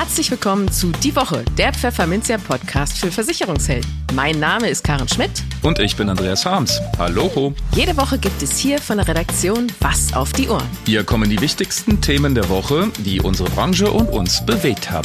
Herzlich willkommen zu Die Woche, der Pfefferminzia Podcast für Versicherungshelden. Mein Name ist Karen Schmidt. Und ich bin Andreas Harms. Hallo. Jede Woche gibt es hier von der Redaktion was auf die Ohren. Hier kommen die wichtigsten Themen der Woche, die unsere Branche und uns bewegt haben.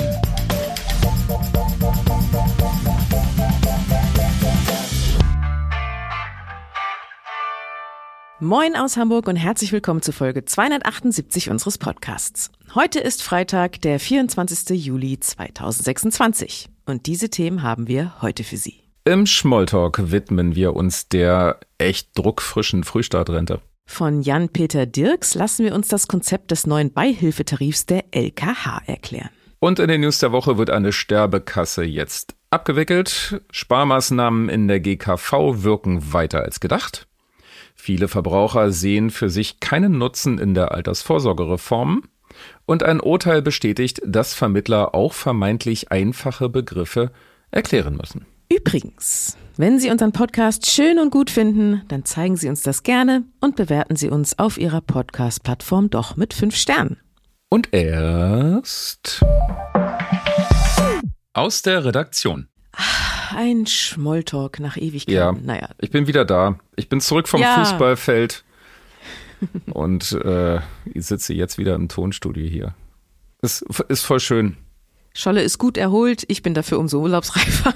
Moin aus Hamburg und herzlich willkommen zu Folge 278 unseres Podcasts. Heute ist Freitag, der 24. Juli 2026 und diese Themen haben wir heute für Sie. Im Smalltalk widmen wir uns der echt druckfrischen Frühstartrente. Von Jan-Peter Dirks lassen wir uns das Konzept des neuen Beihilfetarifs der LKH erklären. Und in den News der Woche wird eine Sterbekasse jetzt abgewickelt. Sparmaßnahmen in der GKV wirken weiter als gedacht. Viele Verbraucher sehen für sich keinen Nutzen in der Altersvorsorgereform. Und ein Urteil bestätigt, dass Vermittler auch vermeintlich einfache Begriffe erklären müssen. Übrigens, wenn Sie unseren Podcast schön und gut finden, dann zeigen Sie uns das gerne und bewerten Sie uns auf Ihrer Podcast-Plattform doch mit 5 Sternen. Und erst aus der Redaktion. Ein Smalltalk nach Ewigkeiten. Ja, naja. Ich bin wieder da. Ich bin zurück vom Fußballfeld und ich sitze jetzt wieder im Tonstudio hier. Es ist voll schön. Scholle ist gut erholt, ich bin dafür umso urlaubsreifer.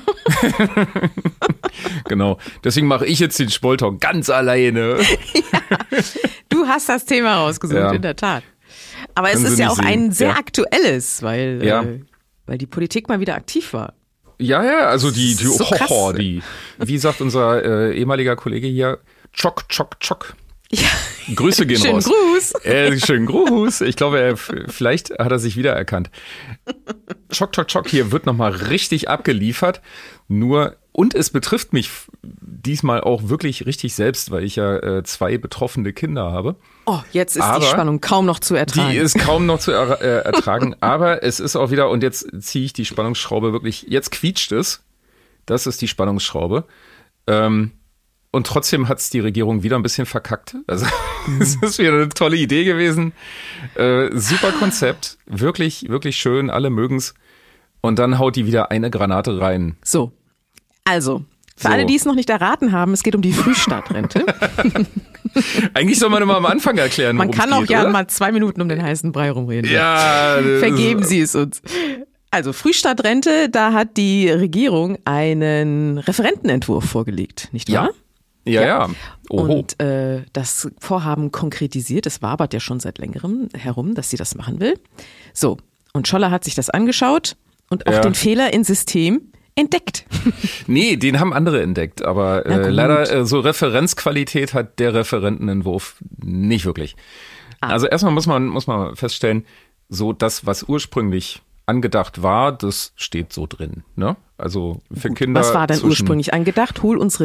Genau, deswegen mache ich jetzt den Smalltalk ganz alleine. Ja, du hast das Thema rausgesucht, in der Tat. Aber es ist ja auch ein sehr aktuelles, weil die Politik mal wieder aktiv war. Ja, also die so wie sagt unser ehemaliger Kollege hier, Chock. Ja. Grüße gehen raus. Schönen Gruß. Ich glaube, vielleicht hat er sich wiedererkannt. Chock. Hier wird nochmal richtig abgeliefert. Und es betrifft mich diesmal auch wirklich richtig selbst, weil ich ja 2 betroffene Kinder habe. Oh, jetzt ist die Spannung kaum noch zu ertragen. Die ist kaum noch zu ertragen, aber es ist auch wieder, und jetzt ziehe ich die Spannungsschraube wirklich, jetzt quietscht es. Das ist die Spannungsschraube. Und trotzdem hat es die Regierung wieder ein bisschen verkackt. Also es ist wieder eine tolle Idee gewesen. Super Konzept, wirklich, wirklich schön, alle mögen's. Und dann haut die wieder eine Granate rein. So, also, für alle, die es noch nicht erraten haben, es geht um die Frühstartrente. Eigentlich soll man immer am Anfang erklären, worum es geht. Man kann auch oder? Mal 2 Minuten um den heißen Brei rumreden. Ja. Vergeben Sie es uns. Also Frühstartrente, da hat die Regierung einen Referentenentwurf vorgelegt, nicht wahr? Ja. Oho. Und das Vorhaben konkretisiert, es wabert ja schon seit längerem herum, dass sie das machen will. So, und Scholler hat sich das angeschaut und auch den Fehler im System entdeckt. Nee, den haben andere entdeckt, aber leider so Referenzqualität hat der Referentenentwurf nicht wirklich. Also erstmal muss man feststellen, so das, was ursprünglich angedacht war, das steht so drin, ne? Also für Kinder. Was war denn ursprünglich angedacht? Hol unsere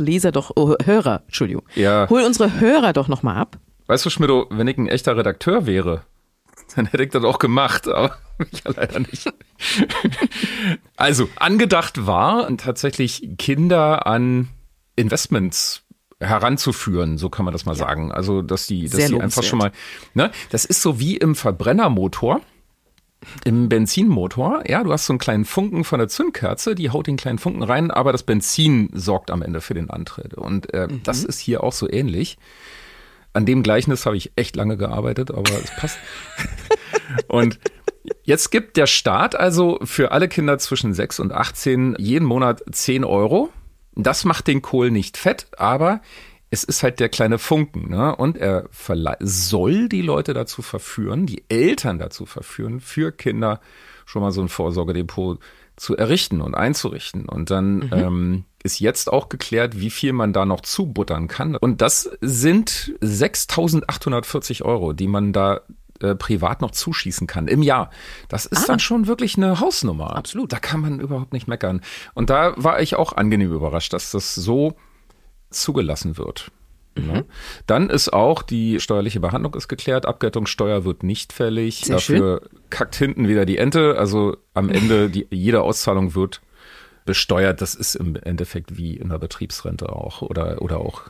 Hörer doch nochmal ab. Weißt du, Schmidto, wenn ich ein echter Redakteur wäre, dann hätte ich das auch gemacht, aber ich ja leider nicht. Also, angedacht war tatsächlich Kinder an Investments heranzuführen, so kann man das mal sagen. Also, dass die einfach schon mal, ne? Das ist so wie im Verbrennermotor. Im Benzinmotor, du hast so einen kleinen Funken von der Zündkerze, die haut den kleinen Funken rein, aber das Benzin sorgt am Ende für den Antritt. Und das ist hier auch so ähnlich. An dem Gleichnis habe ich echt lange gearbeitet, aber es passt. Und jetzt gibt der Staat also für alle Kinder zwischen 6 und 18 jeden Monat 10 €. Das macht den Kohl nicht fett, aber es ist halt der kleine Funken, ne? Und er soll die Leute dazu verführen, die Eltern dazu verführen, für Kinder schon mal so ein Vorsorgedepot zu errichten und einzurichten. Und dann ist jetzt auch geklärt, wie viel man da noch zubuttern kann. Und das sind 6.840 €, die man da privat noch zuschießen kann im Jahr. Das ist dann schon wirklich eine Hausnummer. Absolut. Da kann man überhaupt nicht meckern. Und da war ich auch angenehm überrascht, dass das so zugelassen wird. Mhm. Dann ist auch die steuerliche Behandlung ist geklärt. Abgeltungssteuer wird nicht fällig. Sehr Dafür kackt hinten wieder die Ente. Also am Ende jede Auszahlung wird besteuert. Das ist im Endeffekt wie in der Betriebsrente auch oder auch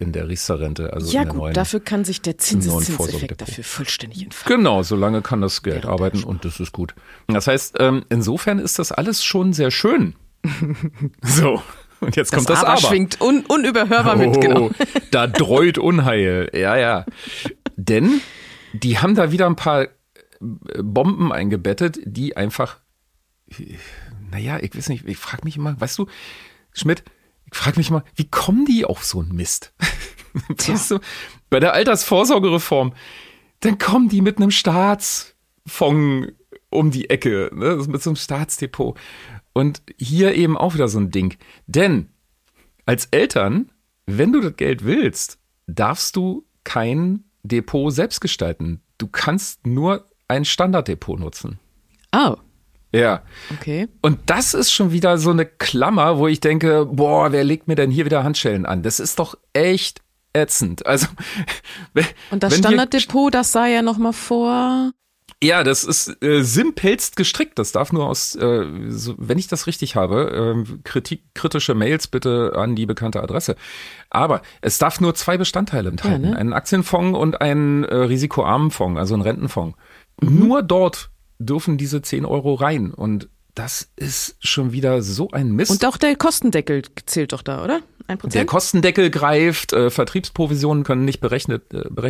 in der Riester-Rente. Also ja in der gut, neuen, dafür kann sich der Zinseszinseffekt dafür vollständig entfalten. Genau, solange kann das Geld arbeiten und das ist gut. Das heißt, insofern ist das alles schon sehr schön. So, und jetzt kommt das Aber. Schwingt unüberhörbar mit, genau. Da dreut Unheil, ja. Denn die haben da wieder ein paar Bomben eingebettet, die einfach, naja, ich weiß nicht, ich frage mich immer, weißt du, Schmidt, ich frage mich mal, wie kommen die auf so einen Mist? Weißt du, bei der Altersvorsorgereform, dann kommen die mit einem Staatsfonds um die Ecke, ne, mit so einem Staatsdepot. Und hier eben auch wieder so ein Ding. Denn als Eltern, wenn du das Geld willst, darfst du kein Depot selbst gestalten. Du kannst nur ein Standarddepot nutzen. Oh. Ja. Okay. Und das ist schon wieder so eine Klammer, wo ich denke, boah, wer legt mir denn hier wieder Handschellen an? Das ist doch echt ätzend. Also, und das Standarddepot, das sah ja noch mal vor. Ja, das ist simpelst gestrickt. Das darf nur aus, wenn ich das richtig habe, kritische Mails bitte an die bekannte Adresse. Aber es darf nur 2 Bestandteile enthalten. Ja, ne? Einen Aktienfonds und einen risikoarmen Fonds, also einen Rentenfonds. Nur dort dürfen diese 10 Euro rein. Und das ist schon wieder so ein Mist. Und auch der Kostendeckel zählt doch da, oder? 1%? Der Kostendeckel greift, Vertriebsprovisionen können nicht berechnet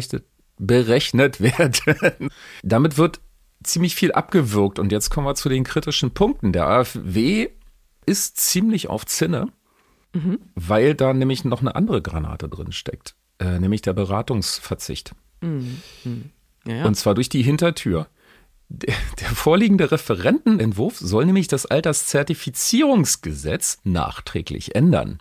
werden. Damit wird ziemlich viel abgewürgt. Und jetzt kommen wir zu den kritischen Punkten. Der AfW ist ziemlich auf Zinne, weil da nämlich noch eine andere Granate drin steckt, nämlich der Beratungsverzicht. Ja. Und zwar durch die Hintertür. Der vorliegende Referentenentwurf soll nämlich das Alterszertifizierungsgesetz nachträglich ändern.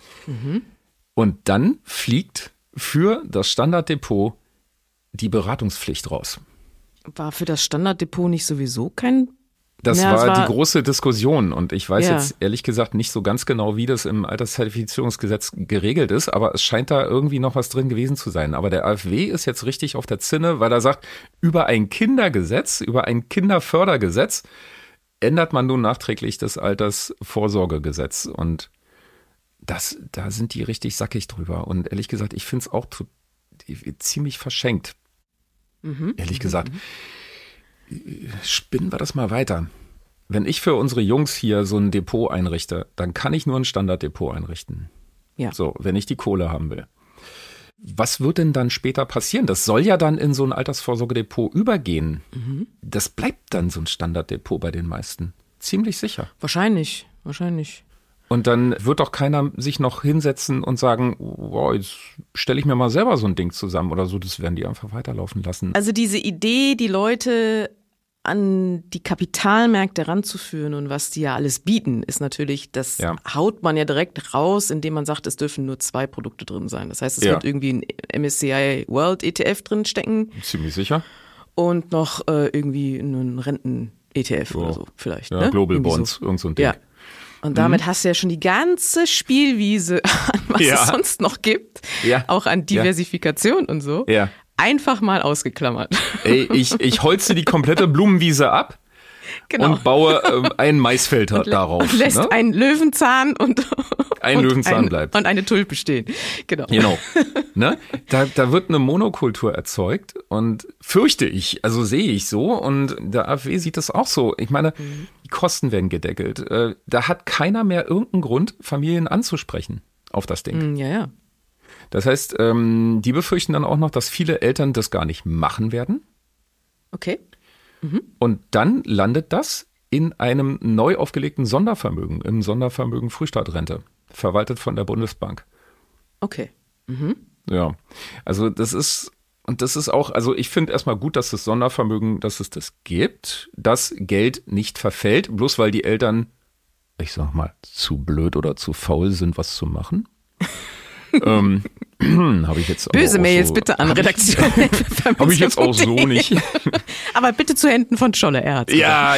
Und dann fliegt für das Standarddepot die Beratungspflicht raus. War für das Standarddepot nicht sowieso kein... Das war die große Diskussion und ich weiß jetzt ehrlich gesagt nicht so ganz genau, wie das im Alterszertifizierungsgesetz geregelt ist, aber es scheint da irgendwie noch was drin gewesen zu sein. Aber der AfW ist jetzt richtig auf der Zinne, weil er sagt, über ein Kindergesetz, über ein Kinderfördergesetz ändert man nun nachträglich das Altersvorsorgegesetz und da sind die richtig sackig drüber und ehrlich gesagt, ich finde es auch ziemlich verschenkt. Ehrlich gesagt. Spinnen wir das mal weiter. Wenn ich für unsere Jungs hier so ein Depot einrichte, dann kann ich nur ein Standarddepot einrichten. Ja. So, wenn ich die Kohle haben will. Was wird denn dann später passieren? Das soll ja dann in so ein Altersvorsorgedepot übergehen. Das bleibt dann so ein Standarddepot bei den meisten. Ziemlich sicher. Wahrscheinlich. Und dann wird doch keiner sich noch hinsetzen und sagen, wow, jetzt stelle ich mir mal selber so ein Ding zusammen oder so. Das werden die einfach weiterlaufen lassen. Also diese Idee, die Leute an die Kapitalmärkte ranzuführen und was die ja alles bieten, ist natürlich, das haut man ja direkt raus, indem man sagt, es dürfen nur 2 Produkte drin sein. Das heißt, es wird irgendwie ein MSCI World ETF drin stecken. Ziemlich sicher. Und noch irgendwie einen Renten-ETF oder so vielleicht. Ja, ne? Global Bonds, irgend so ein Ding. Ja. Und damit hast du ja schon die ganze Spielwiese an, was es sonst noch gibt, auch an Diversifikation und so, einfach mal ausgeklammert. Ey, ich holze die komplette Blumenwiese ab und baue ein Maisfeld darauf. Und lässt einen Löwenzahn bleibt. Und eine Tulpe stehen. Genau. Ne? Da wird eine Monokultur erzeugt und fürchte ich, also sehe ich so und der AfW sieht das auch so. Ich meine, die Kosten werden gedeckelt. Da hat keiner mehr irgendeinen Grund, Familien anzusprechen auf das Ding. Ja. Das heißt, die befürchten dann auch noch, dass viele Eltern das gar nicht machen werden. Okay. Und dann landet das in einem neu aufgelegten Sondervermögen, im Sondervermögen Frühstaatrente, verwaltet von der Bundesbank. Okay. Ja, also das ist auch, also ich finde erstmal gut, dass das Sondervermögen, dass es das gibt, dass Geld nicht verfällt, bloß weil die Eltern, ich sag mal, zu blöd oder zu faul sind, was zu machen. Habe ich jetzt böse Mails so, bitte an Redaktion. Habe ich jetzt auch so nicht. Aber bitte zu Händen von Scholle, er hat's. Ja.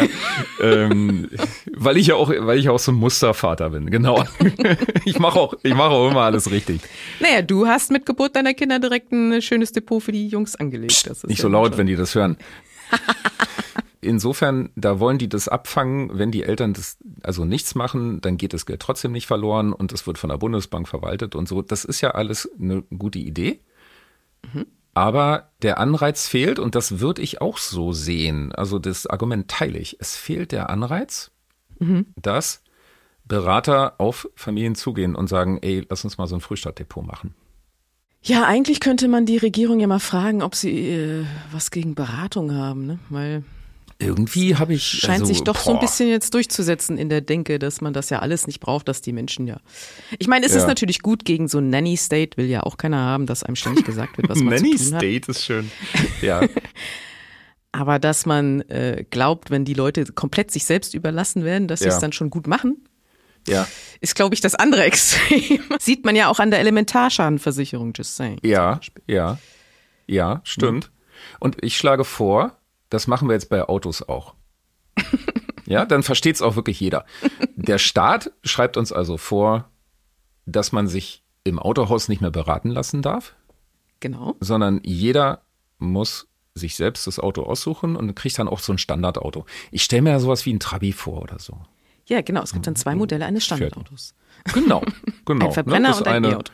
Weil ich ja auch so ein Mustervater bin, genau. Ich mache auch immer alles richtig. Naja, du hast mit Geburt deiner Kinder direkt ein schönes Depot für die Jungs angelegt. Das ist nicht so laut, wenn die das hören. insofern, da wollen die das abfangen, wenn die Eltern das also nichts machen, dann geht das Geld trotzdem nicht verloren und es wird von der Bundesbank verwaltet und so. Das ist ja alles eine gute Idee. Aber der Anreiz fehlt und das würde ich auch so sehen. Also das Argument teile ich. Es fehlt der Anreiz, dass Berater auf Familien zugehen und sagen, ey, lass uns mal so ein Frühstartdepot machen. Ja, eigentlich könnte man die Regierung ja mal fragen, ob sie was gegen Beratung haben, ne? Weil irgendwie habe ich scheint sich doch so ein bisschen jetzt durchzusetzen in der Denke, dass man das ja alles nicht braucht, dass die Menschen ja. Ich meine, es ist natürlich gut gegen so ein Nanny-State, will ja auch keiner haben, dass einem ständig gesagt wird, was man zu tun hat. Nanny-State ist schön. Ja. Aber dass man glaubt, wenn die Leute komplett sich selbst überlassen werden, dass sie es dann schon gut machen. Ja. Ist, glaube ich, das andere Extrem. Sieht man ja auch an der Elementarschadenversicherung, just saying. Ja, stimmt. Und ich schlage vor, das machen wir jetzt bei Autos auch. Ja, dann versteht es auch wirklich jeder. Der Staat schreibt uns also vor, dass man sich im Autohaus nicht mehr beraten lassen darf. Genau. Sondern jeder muss sich selbst das Auto aussuchen und kriegt dann auch so ein Standardauto. Ich stelle mir ja sowas wie ein Trabi vor oder so. Ja, genau. Es gibt dann 2 Modelle eines Standardautos. Genau. Ein Verbrenner und ein E-Auto.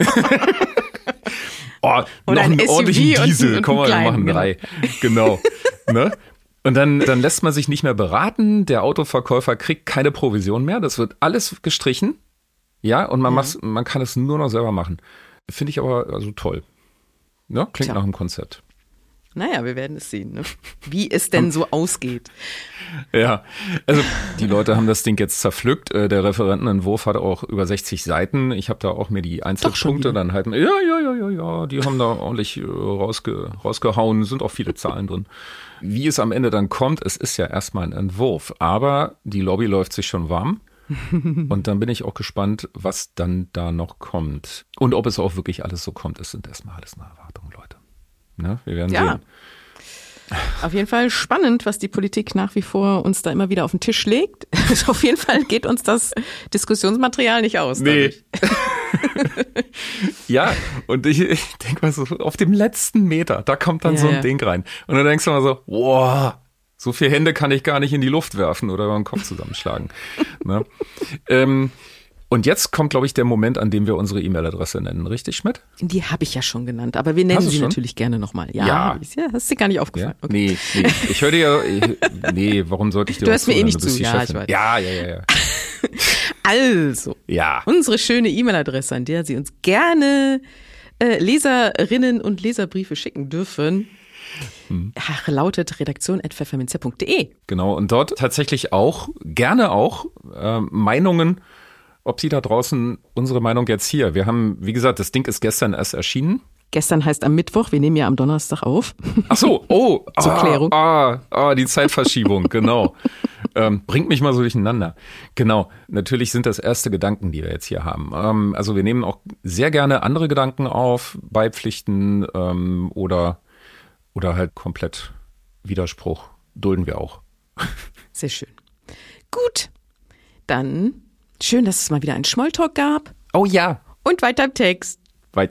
Oh, noch einen ordentlichen Diesel. Komm mal, wir machen 3. Genau. Ne? Und dann lässt man sich nicht mehr beraten. Der Autoverkäufer kriegt keine Provision mehr. Das wird alles gestrichen. Ja, und man kann es nur noch selber machen. Finde ich aber also toll. Ja, klingt nach einem Konzept. Naja, wir werden es sehen, ne? Wie es denn so ausgeht. Ja, also die Leute haben das Ding jetzt zerpflückt. Der Referentenentwurf hat auch über 60 Seiten. Ich habe da auch mir die Einzelpunkte dann halt, ja, die haben da ordentlich rausgehauen, sind auch viele Zahlen drin. Wie es am Ende dann kommt, es ist ja erstmal ein Entwurf, aber die Lobby läuft sich schon warm. Und dann bin ich auch gespannt, was dann da noch kommt. Und ob es auch wirklich alles so kommt. Es sind erstmal alles eine Erwartung, Leute. Ne? Wir werden sehen. Auf jeden Fall spannend, was die Politik nach wie vor uns da immer wieder auf den Tisch legt. Also auf jeden Fall geht uns das Diskussionsmaterial nicht aus. Nee. Ja, und ich denke mal so, auf dem letzten Meter, da kommt dann so ein Ding rein. Und dann denkst du mal so, wow, so viele Hände kann ich gar nicht in die Luft werfen oder über den Kopf zusammenschlagen. Ne? Und jetzt kommt, glaube ich, der Moment, an dem wir unsere E-Mail-Adresse nennen. Richtig, Schmidt? Die habe ich ja schon genannt, aber wir nennen sie natürlich gerne nochmal. Ja. Hast dir gar nicht aufgefallen. Ja? Okay. Nee. Ich höre dir warum sollte ich dir Du hörst mir eh nicht zu. Ja, ich weiß. Ja. Also, unsere schöne E-Mail-Adresse, an der Sie uns gerne Leserinnen und Leserbriefe schicken dürfen, lautet redaktion@pfefferminzia.de. Genau, und dort tatsächlich auch, gerne auch, Meinungen, ob Sie da draußen unsere Meinung jetzt hier. Wir haben, wie gesagt, das Ding ist gestern erst erschienen. Gestern heißt am Mittwoch, wir nehmen ja am Donnerstag auf. Ach so, zur Klärung. Die Zeitverschiebung, genau. Bringt mich mal so durcheinander. Genau, natürlich sind das erste Gedanken, die wir jetzt hier haben. Also wir nehmen auch sehr gerne andere Gedanken auf, Beipflichten oder halt komplett Widerspruch. Dulden wir auch. Sehr schön. Gut, dann schön, dass es mal wieder einen Smalltalk gab. Oh ja. Und weiter im Text.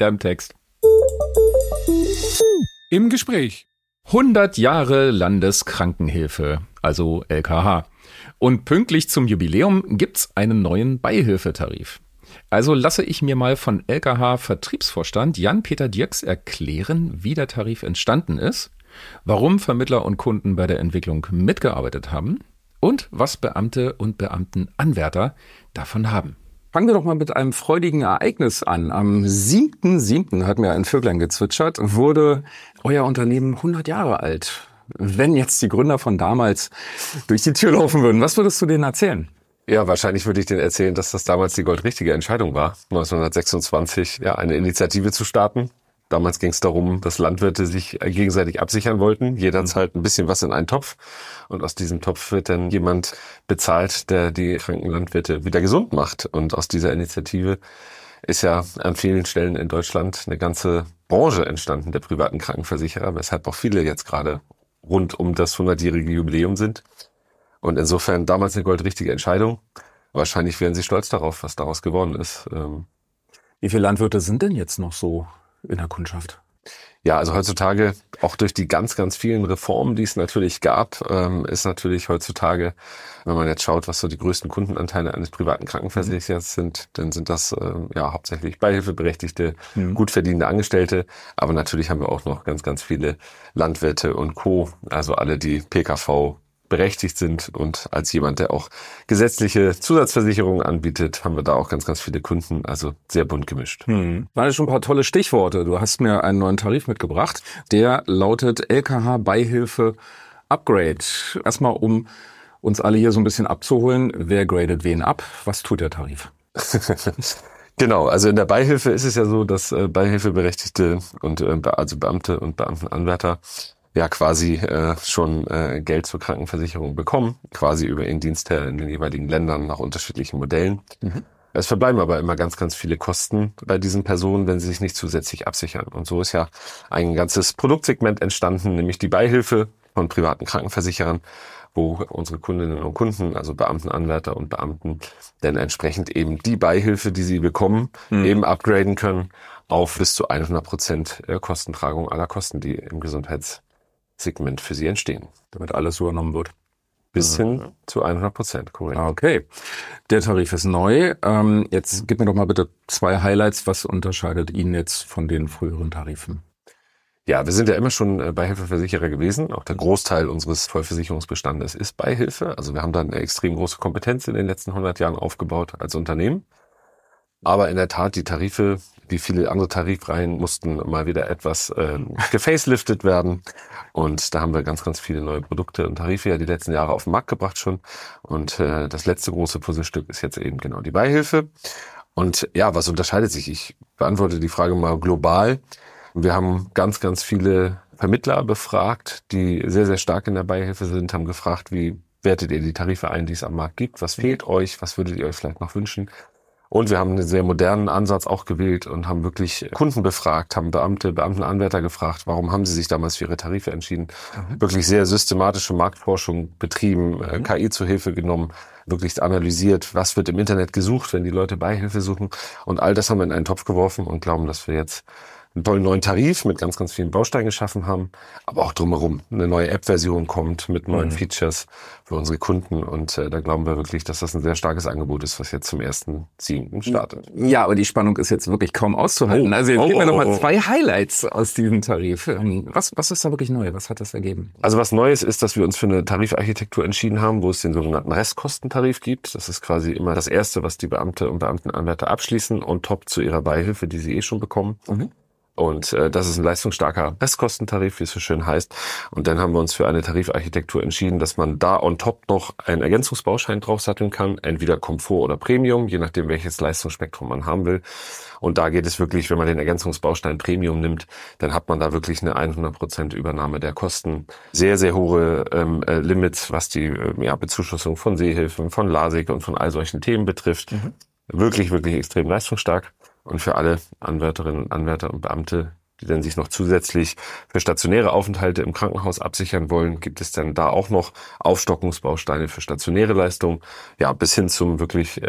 Im Gespräch. 100 Jahre Landeskrankenhilfe, also LKH. Und pünktlich zum Jubiläum gibt's einen neuen Beihilfetarif. Also lasse ich mir mal von LKH-Vertriebsvorstand Jan-Peter Dirks erklären, wie der Tarif entstanden ist, warum Vermittler und Kunden bei der Entwicklung mitgearbeitet haben und was Beamte und Beamtenanwärter davon haben. Fangen wir doch mal mit einem freudigen Ereignis an. Am 7.7. hat mir ein Vöglein gezwitschert, wurde euer Unternehmen 100 Jahre alt. Wenn jetzt die Gründer von damals durch die Tür laufen würden, was würdest du denen erzählen? Ja, wahrscheinlich würde ich denen erzählen, dass das damals die goldrichtige Entscheidung war, 1926 eine Initiative zu starten. Damals ging es darum, dass Landwirte sich gegenseitig absichern wollten. Jeder zahlt ein bisschen was in einen Topf. Und aus diesem Topf wird dann jemand bezahlt, der die kranken Landwirte wieder gesund macht. Und aus dieser Initiative ist ja an vielen Stellen in Deutschland eine ganze Branche entstanden, der privaten Krankenversicherer, weshalb auch viele jetzt gerade rund um das 100-jährige Jubiläum sind. Und insofern damals eine goldrichtige Entscheidung. Wahrscheinlich wären sie stolz darauf, was daraus geworden ist. Wie viele Landwirte sind denn jetzt noch so in der Kundschaft? Ja, also heutzutage, auch durch die ganz, ganz vielen Reformen, die es natürlich gab, ist natürlich heutzutage, wenn man jetzt schaut, was so die größten Kundenanteile eines privaten Krankenversicherers sind, dann sind das hauptsächlich beihilfeberechtigte, gut verdienende Angestellte. Aber natürlich haben wir auch noch ganz, ganz viele Landwirte und Co., also alle, die PKV berechtigt sind, und als jemand, der auch gesetzliche Zusatzversicherungen anbietet, haben wir da auch ganz, ganz viele Kunden, also sehr bunt gemischt. Waren ja schon ein paar tolle Stichworte. Du hast mir einen neuen Tarif mitgebracht, der lautet LKH Beihilfe Upgrade. Erstmal, um uns alle hier so ein bisschen abzuholen, wer gradet wen ab? Was tut der Tarif? Genau, also in der Beihilfe ist es ja so, dass Beihilfeberechtigte und also Beamte und Beamtenanwärter ja quasi schon Geld zur Krankenversicherung bekommen, quasi über ihren Dienstherr in den jeweiligen Ländern nach unterschiedlichen Modellen. Es verbleiben aber immer ganz, ganz viele Kosten bei diesen Personen, wenn sie sich nicht zusätzlich absichern. Und so ist ja ein ganzes Produktsegment entstanden, nämlich die Beihilfe von privaten Krankenversicherern, wo unsere Kundinnen und Kunden, also Beamtenanwärter und Beamten, dann entsprechend eben die Beihilfe, die sie bekommen, eben upgraden können auf bis zu 100% Kostentragung aller Kosten, die im Gesundheitssegment für sie entstehen. Damit alles übernommen wird. Bis hin zu 100%, korrekt. Okay. Der Tarif ist neu. Jetzt gib mir doch mal bitte 2 Highlights. Was unterscheidet ihn jetzt von den früheren Tarifen? Ja, wir sind ja immer schon Beihilfeversicherer gewesen. Auch der Großteil unseres Vollversicherungsbestandes ist Beihilfe. Also wir haben da eine extrem große Kompetenz in den letzten 100 Jahren aufgebaut als Unternehmen. Aber in der Tat, die Tarife, wie viele andere Tarifreihen, mussten mal wieder etwas gefaceliftet werden. Und da haben wir ganz, ganz viele neue Produkte und Tarife ja die letzten Jahre auf den Markt gebracht schon. Und das letzte große Puzzlestück ist jetzt eben genau die Beihilfe. Und ja, was unterscheidet sich? Ich beantworte die Frage mal global. Wir haben ganz, ganz viele Vermittler befragt, die sehr, sehr stark in der Beihilfe sind, haben gefragt, wie wertet ihr die Tarife ein, die es am Markt gibt? Was fehlt euch? Was würdet ihr euch vielleicht noch wünschen? Und wir haben einen sehr modernen Ansatz auch gewählt und haben wirklich Kunden befragt, haben Beamtenanwärter gefragt, warum haben sie sich damals für ihre Tarife entschieden? Wirklich sehr systematische Marktforschung betrieben, KI zur Hilfe genommen, wirklich analysiert, was wird im Internet gesucht, wenn die Leute Beihilfe suchen. Und all das haben wir in einen Topf geworfen und glauben, dass wir jetzt einen tollen neuen Tarif mit ganz, ganz vielen Bausteinen geschaffen haben, aber auch drumherum eine neue App-Version kommt mit neuen Features für unsere Kunden, und da glauben wir wirklich, dass das ein sehr starkes Angebot ist, was jetzt zum 1.7. startet. Ja, aber die Spannung ist jetzt wirklich kaum auszuhalten. Also jetzt gib mir noch mal 2 Highlights aus diesem Tarif. Was ist da wirklich neu? Was hat das ergeben? Also was Neues ist, dass wir uns für eine Tarifarchitektur entschieden haben, wo es den sogenannten Restkostentarif gibt. Das ist quasi immer das Erste, was die Beamte und Beamtenanwärter abschließen, on top zu ihrer Beihilfe, die sie schon bekommen. Und das ist ein leistungsstarker Restkostentarif, wie es so schön heißt. Und dann haben wir uns für eine Tarifarchitektur entschieden, dass man da on top noch einen Ergänzungsbaustein draufsatteln kann, entweder Komfort oder Premium, je nachdem welches Leistungsspektrum man haben will. Und da geht es wirklich, wenn man den Ergänzungsbaustein Premium nimmt, dann hat man da wirklich eine 100% Übernahme der Kosten. Sehr, sehr hohe Limits, was die Bezuschussung von Sehhilfen, von LASIK und von all solchen Themen betrifft. Wirklich, wirklich extrem leistungsstark. Und für alle Anwärterinnen, Anwärter und Beamte, die dann sich noch zusätzlich für stationäre Aufenthalte im Krankenhaus absichern wollen, gibt es dann da auch noch Aufstockungsbausteine für stationäre Leistungen, ja, bis hin zum wirklich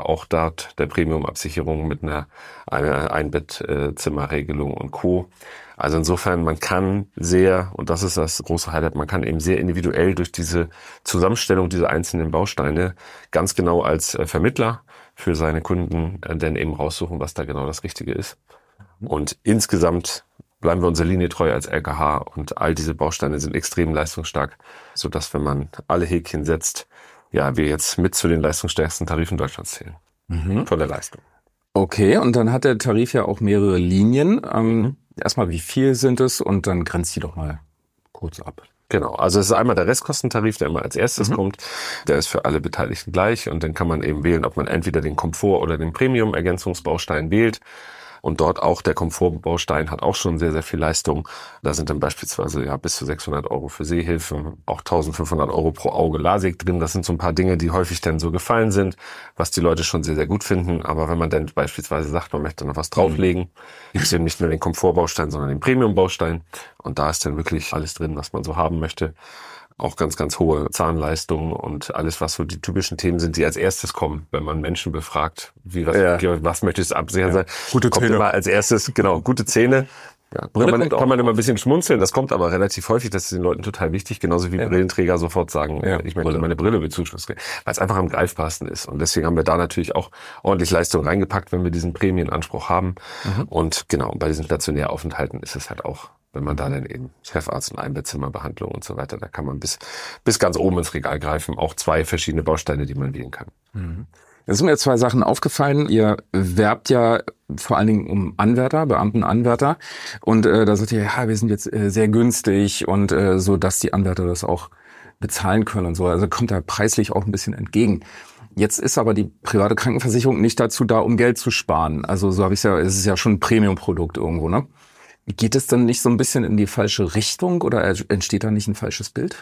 dort der Premium-Absicherung mit einer Einbettzimmerregelung und Co. Also insofern, man kann sehr, und das ist das große Highlight, man kann eben sehr individuell durch diese Zusammenstellung dieser einzelnen Bausteine ganz genau als Vermittler für seine Kunden dann eben raussuchen, was da genau das Richtige ist. Und insgesamt bleiben wir unserer Linie treu als LKH, und all diese Bausteine sind extrem leistungsstark, sodass, wenn man alle Häkchen setzt, ja, wir jetzt mit zu den leistungsstärksten Tarifen Deutschlands zählen. Von der Leistung. Okay, und dann hat der Tarif ja auch mehrere Linien. Erstmal, wie viel sind es? Und dann grenzt die doch mal kurz ab. Genau, also es ist einmal der Restkostentarif, der immer als erstes kommt. Der ist für alle Beteiligten gleich, und dann kann man eben wählen, ob man entweder den Komfort- oder den Premium-Ergänzungsbaustein wählt. Und dort auch der Komfortbaustein hat auch schon sehr, sehr viel Leistung. Da sind dann beispielsweise bis zu 600 € für Sehhilfen, auch 1.500 € pro Auge LASIK drin. Das sind so ein paar Dinge, die häufig dann so gefallen sind, was die Leute schon sehr, sehr gut finden. Aber wenn man dann beispielsweise sagt, man möchte noch was drauflegen, gibt es eben nicht nur den Komfortbaustein, sondern den Premiumbaustein. Und da ist dann wirklich alles drin, was man so haben möchte. Auch ganz, ganz hohe Zahnleistungen und alles, was so die typischen Themen sind, die als erstes kommen, wenn man Menschen befragt, was möchtest du absichern sein? Gute kommt Zähne. immer als erstes, genau, gute Zähne. Ja, kann man immer ein bisschen schmunzeln, das kommt aber relativ häufig, das ist den Leuten total wichtig, genauso wie Brillenträger sofort sagen, ich möchte meine Brille bezuschusst kriegen, weil es einfach am greifbarsten ist. Und deswegen haben wir da natürlich auch ordentlich Leistung reingepackt, wenn wir diesen Prämienanspruch haben. Und genau, bei diesen Stationäraufenthalten ist es halt auch, wenn man da dann eben Chefarzt- und Einbettzimmerbehandlung und so weiter, da kann man bis ganz oben ins Regal greifen, auch 2 verschiedene Bausteine, die man wählen kann. Es sind mir 2 Sachen aufgefallen. Ihr werbt ja vor allen Dingen um Anwärter, Beamtenanwärter. Und da sagt ihr, ja, wir sind jetzt sehr günstig und so, dass die Anwärter das auch bezahlen können und so. Also kommt da preislich auch ein bisschen entgegen. Jetzt ist aber die private Krankenversicherung nicht dazu da, um Geld zu sparen. Also so habe ich es ist ja schon ein Premium-Produkt irgendwo, ne? Geht es dann nicht so ein bisschen in die falsche Richtung oder entsteht da nicht ein falsches Bild?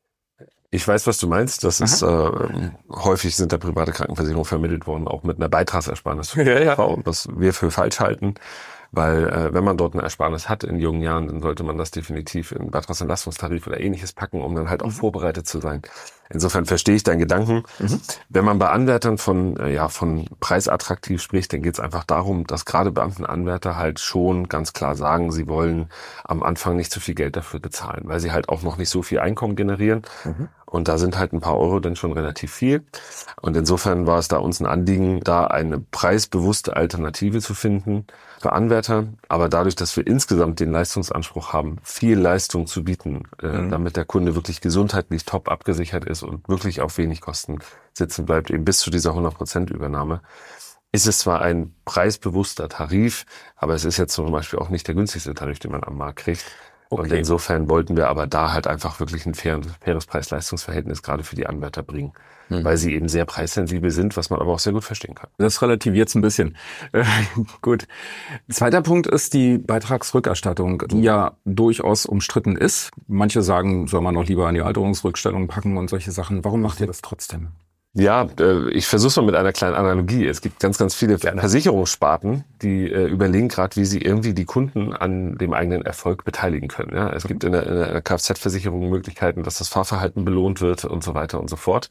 Ich weiß, was du meinst. Das ist häufig sind da private Krankenversicherungen vermittelt worden, auch mit einer Beitragsersparnis, was wir für falsch halten. Weil wenn man dort eine Ersparnis hat in jungen Jahren, dann sollte man das definitiv in Beitragsentlastungstarif oder Ähnliches packen, um dann halt auch vorbereitet zu sein. Insofern verstehe ich deinen Gedanken. Wenn man bei Anwärtern von preisattraktiv spricht, dann geht es einfach darum, dass gerade Beamtenanwärter halt schon ganz klar sagen, sie wollen am Anfang nicht zu viel Geld dafür bezahlen, weil sie halt auch noch nicht so viel Einkommen generieren. Und da sind halt ein paar Euro dann schon relativ viel. Und insofern war es da uns ein Anliegen, da eine preisbewusste Alternative zu finden für Anwärter. Aber dadurch, dass wir insgesamt den Leistungsanspruch haben, viel Leistung zu bieten, damit der Kunde wirklich gesundheitlich top abgesichert ist und wirklich auf wenig Kosten sitzen bleibt, eben bis zu dieser 100% Übernahme, ist es zwar ein preisbewusster Tarif, aber es ist jetzt zum Beispiel auch nicht der günstigste Tarif, den man am Markt kriegt. Und insofern wollten wir aber da halt einfach wirklich ein faires Preis-Leistungs-Verhältnis gerade für die Anwärter bringen, weil sie eben sehr preissensibel sind, was man aber auch sehr gut verstehen kann. Das relativiert es ein bisschen. Gut. Zweiter Punkt ist die Beitragsrückerstattung, die ja durchaus umstritten ist. Manche sagen, soll man noch lieber an die Alterungsrückstellung packen und solche Sachen. Warum macht ihr das trotzdem? Ja, ich versuche es mal mit einer kleinen Analogie. Es gibt ganz, ganz viele Versicherungssparten, die überlegen gerade, wie sie irgendwie die Kunden an dem eigenen Erfolg beteiligen können. Ja, es gibt in der Kfz-Versicherung Möglichkeiten, dass das Fahrverhalten belohnt wird und so weiter und so fort.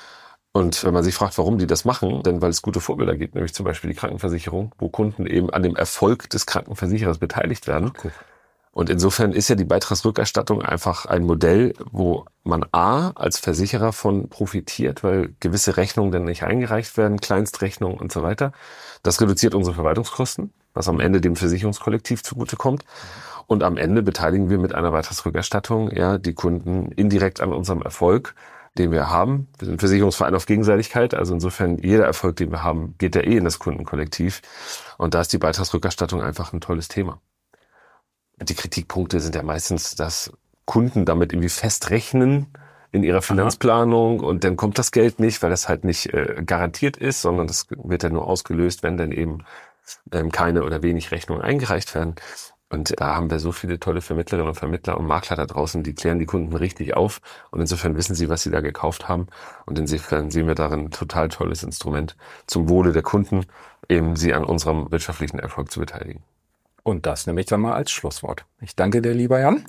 Und wenn man sich fragt, warum die das machen, denn weil es gute Vorbilder gibt, nämlich zum Beispiel die Krankenversicherung, wo Kunden eben an dem Erfolg des Krankenversicherers beteiligt werden. Okay. Und insofern ist ja die Beitragsrückerstattung einfach ein Modell, wo man als Versicherer von profitiert, weil gewisse Rechnungen dann nicht eingereicht werden, Kleinstrechnungen und so weiter. Das reduziert unsere Verwaltungskosten, was am Ende dem Versicherungskollektiv zugutekommt. Und am Ende beteiligen wir mit einer Beitragsrückerstattung die Kunden indirekt an unserem Erfolg, den wir haben. Wir sind Versicherungsverein auf Gegenseitigkeit, also insofern jeder Erfolg, den wir haben, geht ja in das Kundenkollektiv. Und da ist die Beitragsrückerstattung einfach ein tolles Thema. Die Kritikpunkte sind ja meistens, dass Kunden damit irgendwie festrechnen in ihrer Finanzplanung und dann kommt das Geld nicht, weil das halt nicht garantiert ist, sondern das wird ja nur ausgelöst, wenn dann eben keine oder wenig Rechnungen eingereicht werden. Und da haben wir so viele tolle Vermittlerinnen und Vermittler und Makler da draußen, die klären die Kunden richtig auf und insofern wissen sie, was sie da gekauft haben und insofern sehen wir darin ein total tolles Instrument zum Wohle der Kunden, eben sie an unserem wirtschaftlichen Erfolg zu beteiligen. Und das nehme ich dann mal als Schlusswort. Ich danke dir, lieber Jan.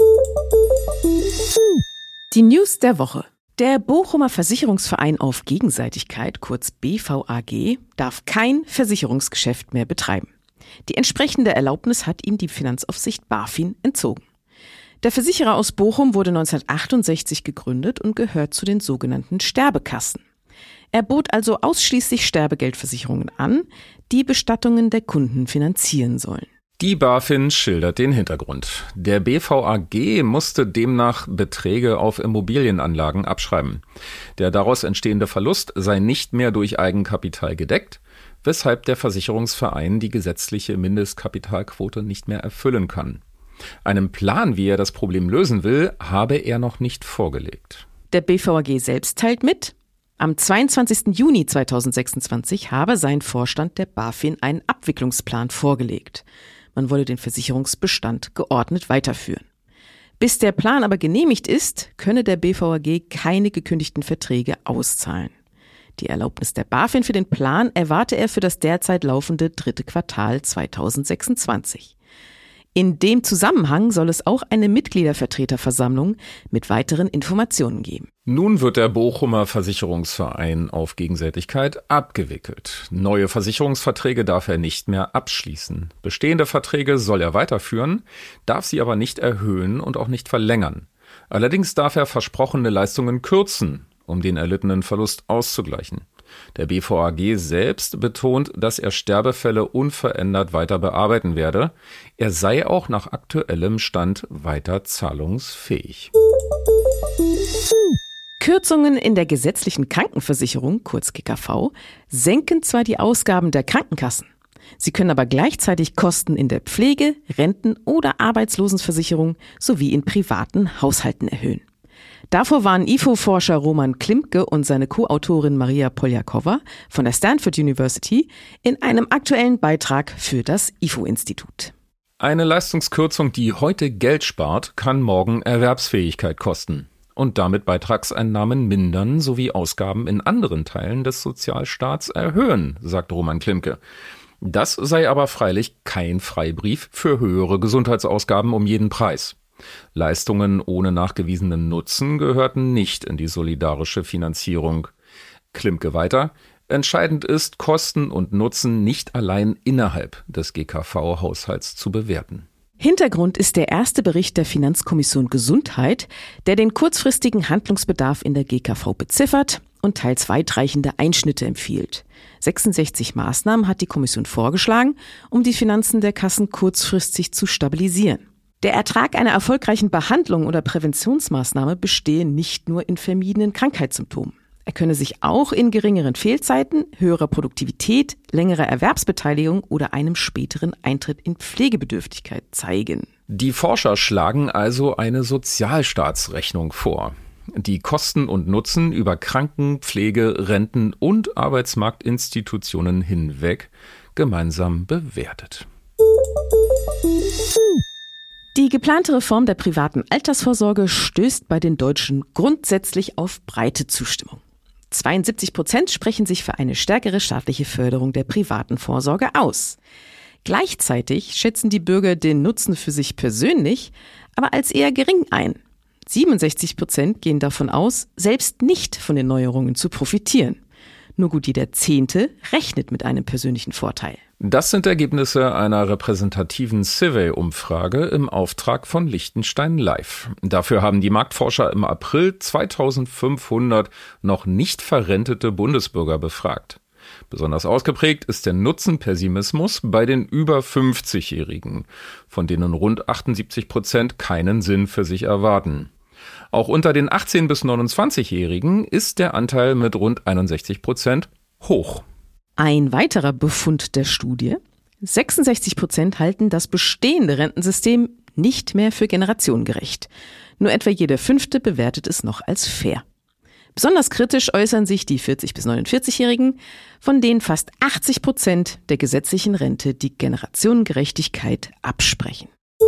Die News der Woche. Der Bochumer Versicherungsverein auf Gegenseitigkeit, kurz BVAG, darf kein Versicherungsgeschäft mehr betreiben. Die entsprechende Erlaubnis hat ihm die Finanzaufsicht BaFin entzogen. Der Versicherer aus Bochum wurde 1968 gegründet und gehört zu den sogenannten Sterbekassen. Er bot also ausschließlich Sterbegeldversicherungen an, die Bestattungen der Kunden finanzieren sollen. Die BaFin schildert den Hintergrund. Der BVAG musste demnach Beträge auf Immobilienanlagen abschreiben. Der daraus entstehende Verlust sei nicht mehr durch Eigenkapital gedeckt, weshalb der Versicherungsverein die gesetzliche Mindestkapitalquote nicht mehr erfüllen kann. Einen Plan, wie er das Problem lösen will, habe er noch nicht vorgelegt. Der BVAG selbst teilt mit, am 22. Juni 2026 habe sein Vorstand der BaFin einen Abwicklungsplan vorgelegt. Man wolle den Versicherungsbestand geordnet weiterführen. Bis der Plan aber genehmigt ist, könne der BVAG keine gekündigten Verträge auszahlen. Die Erlaubnis der BaFin für den Plan erwarte er für das derzeit laufende 3. Quartal 2026. In dem Zusammenhang soll es auch eine Mitgliedervertreterversammlung mit weiteren Informationen geben. Nun wird der Bochumer Versicherungsverein auf Gegenseitigkeit abgewickelt. Neue Versicherungsverträge darf er nicht mehr abschließen. Bestehende Verträge soll er weiterführen, darf sie aber nicht erhöhen und auch nicht verlängern. Allerdings darf er versprochene Leistungen kürzen, um den erlittenen Verlust auszugleichen. Der BVAG selbst betont, dass er Sterbefälle unverändert weiter bearbeiten werde. Er sei auch nach aktuellem Stand weiter zahlungsfähig. Kürzungen in der gesetzlichen Krankenversicherung, kurz GKV, senken zwar die Ausgaben der Krankenkassen. Sie können aber gleichzeitig Kosten in der Pflege, Renten- oder Arbeitslosenversicherung sowie in privaten Haushalten erhöhen. Davor waren IFO-Forscher Roman Klimke und seine Co-Autorin Maria Poljakova von der Stanford University in einem aktuellen Beitrag für das IFO-Institut. Eine Leistungskürzung, die heute Geld spart, kann morgen Erwerbsfähigkeit kosten und damit Beitragseinnahmen mindern sowie Ausgaben in anderen Teilen des Sozialstaats erhöhen, sagt Roman Klimke. Das sei aber freilich kein Freibrief für höhere Gesundheitsausgaben um jeden Preis. Leistungen ohne nachgewiesenen Nutzen gehörten nicht in die solidarische Finanzierung. Klimke weiter: Entscheidend ist, Kosten und Nutzen nicht allein innerhalb des GKV-Haushalts zu bewerten. Hintergrund ist der erste Bericht der Finanzkommission Gesundheit, der den kurzfristigen Handlungsbedarf in der GKV beziffert und teils weitreichende Einschnitte empfiehlt. 66 Maßnahmen hat die Kommission vorgeschlagen, um die Finanzen der Kassen kurzfristig zu stabilisieren. Der Ertrag einer erfolgreichen Behandlung oder Präventionsmaßnahme bestehe nicht nur in vermiedenen Krankheitssymptomen. Er könne sich auch in geringeren Fehlzeiten, höherer Produktivität, längerer Erwerbsbeteiligung oder einem späteren Eintritt in Pflegebedürftigkeit zeigen. Die Forscher schlagen also eine Sozialstaatsrechnung vor, die Kosten und Nutzen über Kranken-, Pflege-, Renten- und Arbeitsmarktinstitutionen hinweg gemeinsam bewertet. Die geplante Reform der privaten Altersvorsorge stößt bei den Deutschen grundsätzlich auf breite Zustimmung. 72% sprechen sich für eine stärkere staatliche Förderung der privaten Vorsorge aus. Gleichzeitig schätzen die Bürger den Nutzen für sich persönlich aber als eher gering ein. 67% gehen davon aus, selbst nicht von den Neuerungen zu profitieren. Nur gut jeder Zehnte rechnet mit einem persönlichen Vorteil. Das sind Ergebnisse einer repräsentativen Survey-Umfrage im Auftrag von Liechtenstein Live. Dafür haben die Marktforscher im April 2500 noch nicht verrentete Bundesbürger befragt. Besonders ausgeprägt ist der Nutzenpessimismus bei den über 50-Jährigen, von denen rund 78% keinen Sinn für sich erwarten. Auch unter den 18- bis 29-Jährigen ist der Anteil mit rund 61% hoch. Ein weiterer Befund der Studie: 66% halten das bestehende Rentensystem nicht mehr für generationengerecht. Nur etwa jeder Fünfte bewertet es noch als fair. Besonders kritisch äußern sich die 40- bis 49-Jährigen, von denen fast 80% der gesetzlichen Rente die Generationengerechtigkeit absprechen.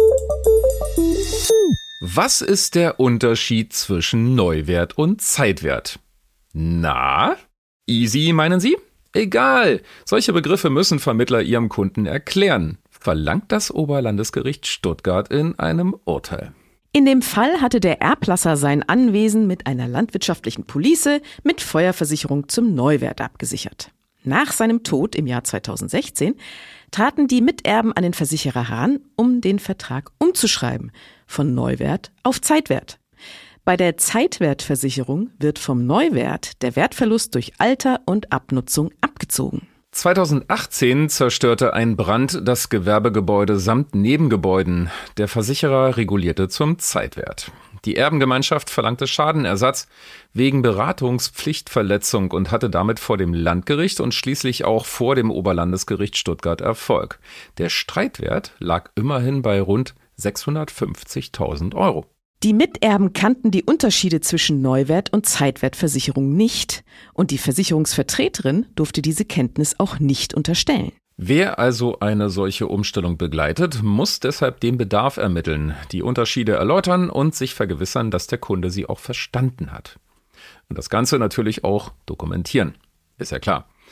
Was ist der Unterschied zwischen Neuwert und Zeitwert? Na, easy, meinen Sie? Egal, solche Begriffe müssen Vermittler ihrem Kunden erklären, verlangt das Oberlandesgericht Stuttgart in einem Urteil. In dem Fall hatte der Erblasser sein Anwesen mit einer landwirtschaftlichen Police mit Feuerversicherung zum Neuwert abgesichert. Nach seinem Tod im Jahr 2016 traten die Miterben an den Versicherer heran, um den Vertrag umzuschreiben von Neuwert auf Zeitwert. Bei der Zeitwertversicherung wird vom Neuwert der Wertverlust durch Alter und Abnutzung abgezogen. 2018 zerstörte ein Brand das Gewerbegebäude samt Nebengebäuden. Der Versicherer regulierte zum Zeitwert. Die Erbengemeinschaft verlangte Schadenersatz wegen Beratungspflichtverletzung und hatte damit vor dem Landgericht und schließlich auch vor dem Oberlandesgericht Stuttgart Erfolg. Der Streitwert lag immerhin bei rund 650.000 Euro. Die Miterben kannten die Unterschiede zwischen Neuwert- und Zeitwertversicherung nicht und die Versicherungsvertreterin durfte diese Kenntnis auch nicht unterstellen. Wer also eine solche Umstellung begleitet, muss deshalb den Bedarf ermitteln, die Unterschiede erläutern und sich vergewissern, dass der Kunde sie auch verstanden hat. Und das Ganze natürlich auch dokumentieren. Ist ja klar.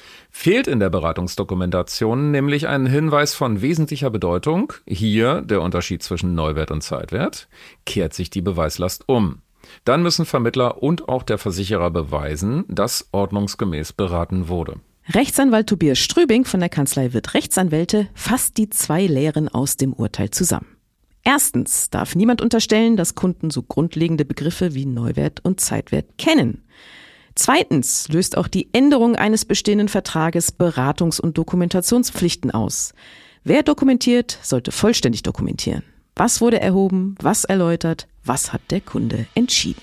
Fehlt in der Beratungsdokumentation nämlich ein Hinweis von wesentlicher Bedeutung, hier der Unterschied zwischen Neuwert und Zeitwert, kehrt sich die Beweislast um. Dann müssen Vermittler und auch der Versicherer beweisen, dass ordnungsgemäß beraten wurde. Rechtsanwalt Tobias Strübing von der Kanzlei Wirth Rechtsanwälte fasst die 2 Lehren aus dem Urteil zusammen. Erstens darf niemand unterstellen, dass Kunden so grundlegende Begriffe wie Neuwert und Zeitwert kennen. Zweitens löst auch die Änderung eines bestehenden Vertrages Beratungs- und Dokumentationspflichten aus. Wer dokumentiert, sollte vollständig dokumentieren. Was wurde erhoben, was erläutert, was hat der Kunde entschieden?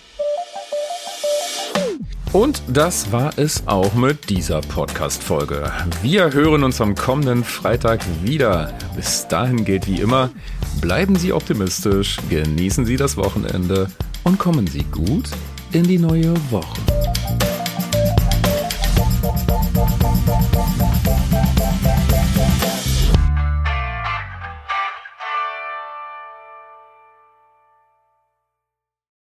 Und das war es auch mit dieser Podcast-Folge. Wir hören uns am kommenden Freitag wieder. Bis dahin gilt wie immer, bleiben Sie optimistisch, genießen Sie das Wochenende und kommen Sie gut in die neue Woche.